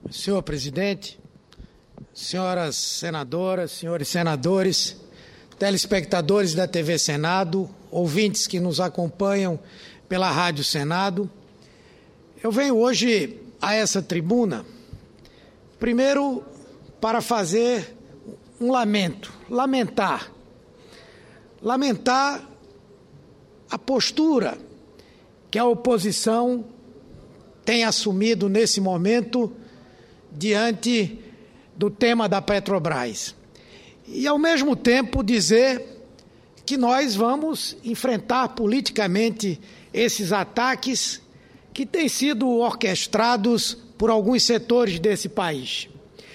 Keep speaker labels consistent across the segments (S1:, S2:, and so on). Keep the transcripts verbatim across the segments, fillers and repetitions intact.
S1: Senhor presidente, senhoras senadoras, senhores senadores, telespectadores da T V Senado, ouvintes que nos acompanham pela Rádio Senado, eu venho hoje a essa tribuna, primeiro para fazer um lamento, lamentar, lamentar a postura que a oposição tem assumido nesse momento diante do tema da Petrobras. E, ao mesmo tempo, dizer que nós vamos enfrentar politicamente esses ataques que têm sido orquestrados por alguns setores desse país.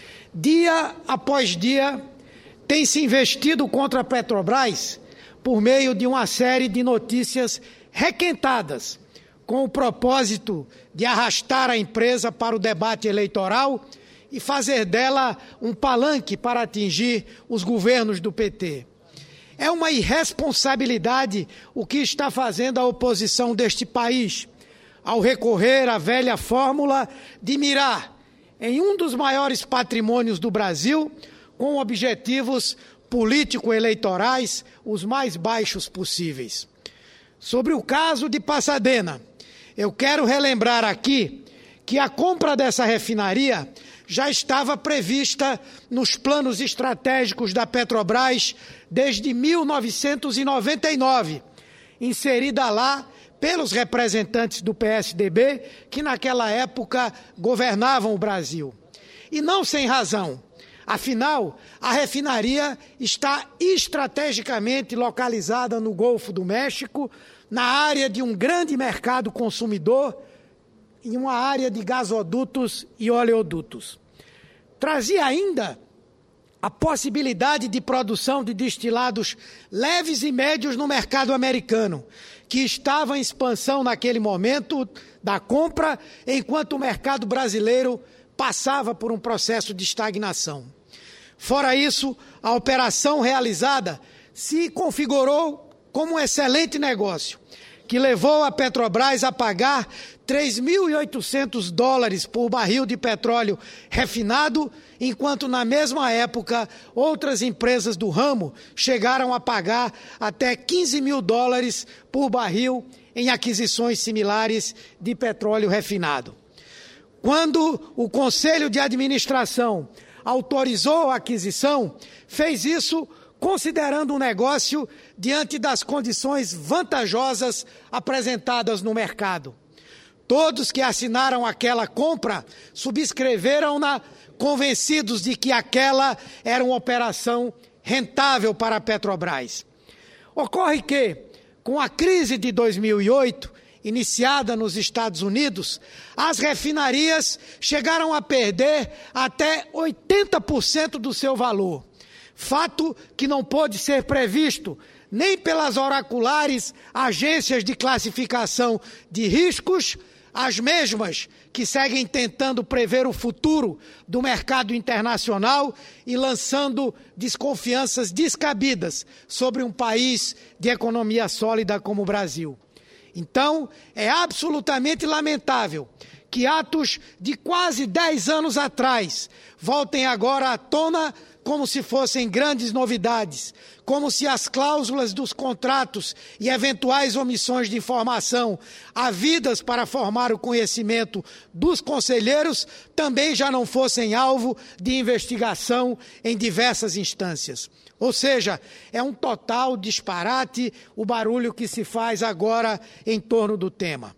S1: Dia após dia, tem se investido contra a Petrobras por meio de uma série de notícias requentadas, com o propósito de arrastar a empresa para o debate eleitoral e fazer dela um palanque para atingir os governos do P T. É uma irresponsabilidade o que está fazendo a oposição deste país, ao recorrer à velha fórmula de mirar em um dos maiores patrimônios do Brasil, com objetivos político-eleitorais os mais baixos possíveis. Sobre o caso de Pasadena, eu quero relembrar aqui que a compra dessa refinaria já estava prevista nos planos estratégicos da Petrobras desde mil novecentos e noventa e nove, inserida lá pelos representantes do P S D B, que naquela época governavam o Brasil. E não sem razão. Afinal, a refinaria está estrategicamente localizada no Golfo do México, na área de um grande mercado consumidor, em uma área de gasodutos e oleodutos. Trazia ainda a possibilidade de produção de destilados leves e médios no mercado americano, que estava em expansão naquele momento da compra, enquanto o mercado brasileiro passava por um processo de estagnação. Fora isso, a operação realizada se configurou como um excelente negócio, que levou a Petrobras a pagar três mil e oitocentos dólares por barril de petróleo refinado, enquanto na mesma época outras empresas do ramo chegaram a pagar até quinze mil dólares por barril em aquisições similares de petróleo refinado. Quando o Conselho de Administração autorizou a aquisição, fez isso considerando um negócio diante das condições vantajosas apresentadas no mercado. Todos que assinaram aquela compra subscreveram-na convencidos de que aquela era uma operação rentável para a Petrobras. Ocorre que, com a crise de dois mil e oito, iniciada nos Estados Unidos, as refinarias chegaram a perder até oitenta por cento do seu valor. Fato que não pôde ser previsto nem pelas oraculares agências de classificação de riscos, as mesmas que seguem tentando prever o futuro do mercado internacional e lançando desconfianças descabidas sobre um país de economia sólida como o Brasil. Então, é absolutamente lamentável que atos de quase dez anos atrás voltem agora à tona como se fossem grandes novidades, como se as cláusulas dos contratos e eventuais omissões de informação havidas para formar o conhecimento dos conselheiros também já não fossem alvo de investigação em diversas instâncias. Ou seja, é um total disparate o barulho que se faz agora em torno do tema.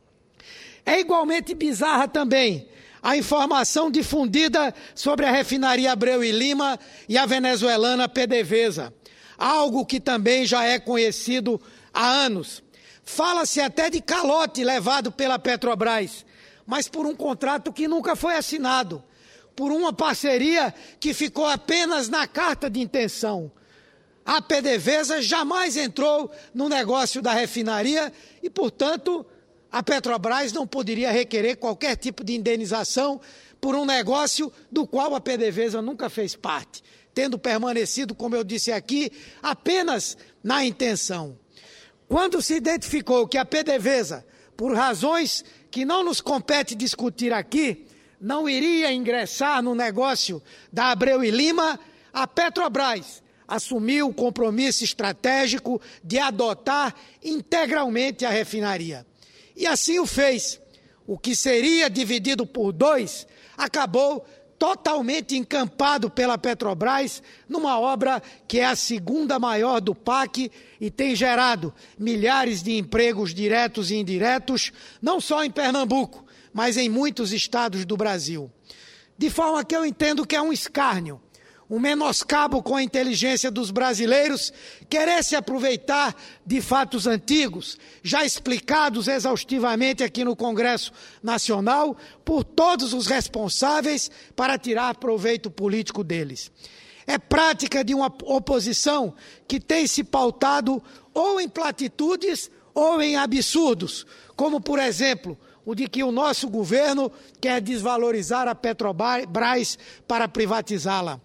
S1: É igualmente bizarra também a informação difundida sobre a refinaria Abreu e Lima e a venezuelana PDVSA, algo que também já é conhecido há anos. Fala-se até de calote levado pela Petrobras, mas por um contrato que nunca foi assinado, por uma parceria que ficou apenas na carta de intenção. A PDVSA jamais entrou no negócio da refinaria e, portanto, a Petrobras não poderia requerer qualquer tipo de indenização por um negócio do qual a PDVSA nunca fez parte, tendo permanecido, como eu disse aqui, apenas na intenção. Quando se identificou que a PDVSA, por razões que não nos compete discutir aqui, não iria ingressar no negócio da Abreu e Lima, a Petrobras assumiu o compromisso estratégico de adotar integralmente a refinaria. E assim o fez. O que seria dividido por dois acabou totalmente encampado pela Petrobras numa obra que é a segunda maior do P A C e tem gerado milhares de empregos diretos e indiretos, não só em Pernambuco, mas em muitos estados do Brasil. De forma que eu entendo que é um escárnio, um menoscabo com a inteligência dos brasileiros querer se aproveitar de fatos antigos, já explicados exaustivamente aqui no Congresso Nacional, por todos os responsáveis para tirar proveito político deles. É prática de uma oposição que tem se pautado ou em platitudes ou em absurdos, como, por exemplo, o de que o nosso governo quer desvalorizar a Petrobras para privatizá-la.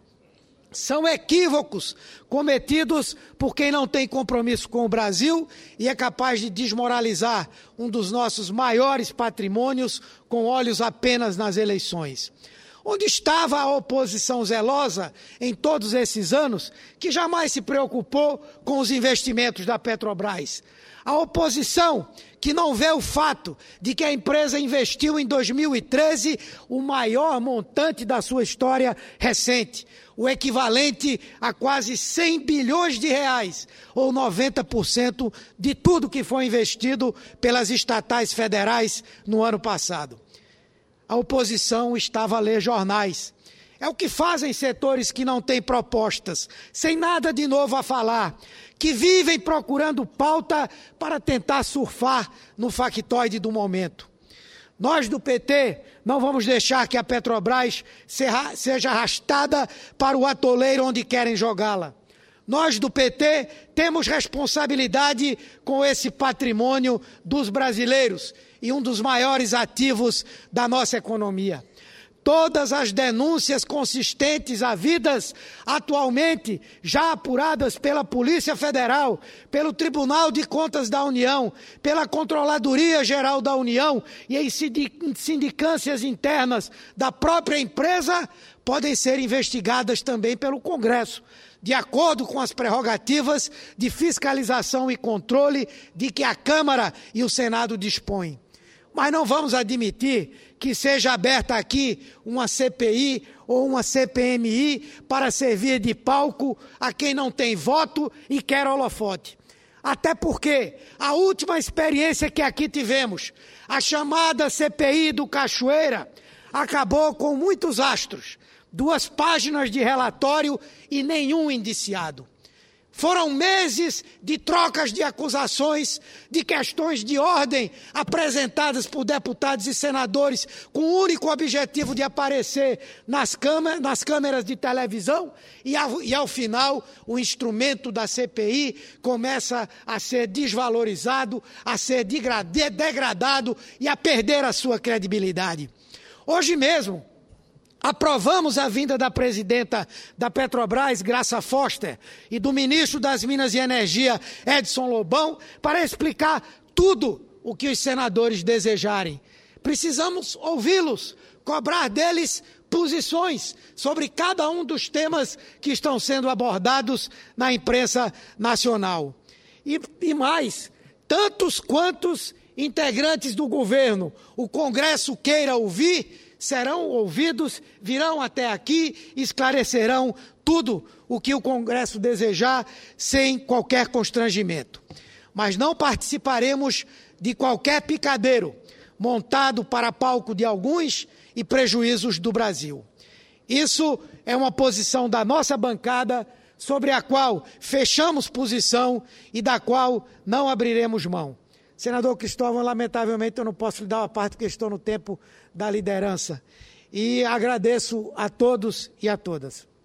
S1: São equívocos cometidos por quem não tem compromisso com o Brasil e é capaz de desmoralizar um dos nossos maiores patrimônios com olhos apenas nas eleições. Onde estava a oposição zelosa em todos esses anos, que jamais se preocupou com os investimentos da Petrobras? A oposição que não vê o fato de que a empresa investiu em dois mil e treze o maior montante da sua história recente, o equivalente a quase cem bilhões de reais, ou noventa por cento de tudo que foi investido pelas estatais federais no ano passado. A oposição estava a ler jornais. É o que fazem setores que não têm propostas, sem nada de novo a falar, que vivem procurando pauta para tentar surfar no factoide do momento. Nós do P T não vamos deixar que a Petrobras seja arrastada para o atoleiro onde querem jogá-la. Nós do P T temos responsabilidade com esse patrimônio dos brasileiros e um dos maiores ativos da nossa economia. Todas as denúncias consistentes havidas atualmente, já apuradas pela Polícia Federal, pelo Tribunal de Contas da União, pela Controladoria Geral da União e em sindicâncias internas da própria empresa, podem ser investigadas também pelo Congresso, de acordo com as prerrogativas de fiscalização e controle de que a Câmara e o Senado dispõem. Mas não vamos admitir que seja aberta aqui uma C P I ou uma C P M I para servir de palco a quem não tem voto e quer holofote. Até porque a última experiência que aqui tivemos, a chamada C P I do Cachoeira, acabou com muitos astros, duas páginas de relatório e nenhum indiciado. Foram meses de trocas de acusações, de questões de ordem apresentadas por deputados e senadores com o único objetivo de aparecer nas câmeras, nas câmeras de televisão e ao, e ao final o instrumento da C P I começa a ser desvalorizado, a ser degradado e a perder a sua credibilidade. Hoje mesmo, aprovamos a vinda da presidenta da Petrobras, Graça Foster, e do ministro das Minas e Energia, Edson Lobão, para explicar tudo o que os senadores desejarem. Precisamos ouvi-los, cobrar deles posições sobre cada um dos temas que estão sendo abordados na imprensa nacional. E, e mais, tantos quantos integrantes do governo o Congresso queira ouvir, serão ouvidos, virão até aqui, esclarecerão tudo o que o Congresso desejar, sem qualquer constrangimento. Mas não participaremos de qualquer picadeiro montado para palco de alguns e prejuízos do Brasil. Isso é uma posição da nossa bancada, sobre a qual fechamos posição e da qual não abriremos mão. Senador Cristóvão, lamentavelmente eu não posso lhe dar uma parte porque estou no tempo da liderança. E agradeço a todos e a todas.